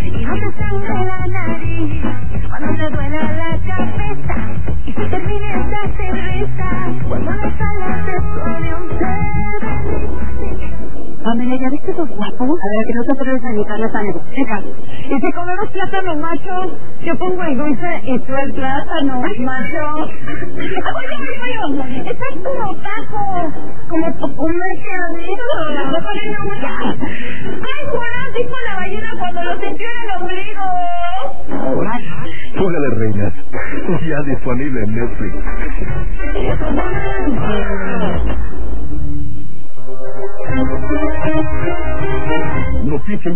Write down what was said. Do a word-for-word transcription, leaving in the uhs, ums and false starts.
y no te sangre la nariz, cuando te duele la cabeza y se termine esta cerveza, cuando las alas de sodio se Pamela, ¿ya viste tus guapos? A ver, que no te atreves a invitarles a negociar. Y si comemos plátano macho, yo pongo el dulce y tú el plátano macho. Oye, estás como opaco, como un meteorito. ¡Ay, Juan! Dijo la ballena cuando lo sintió en el ombligo. Fuga de Reinas, ya disponible en Netflix. Noticias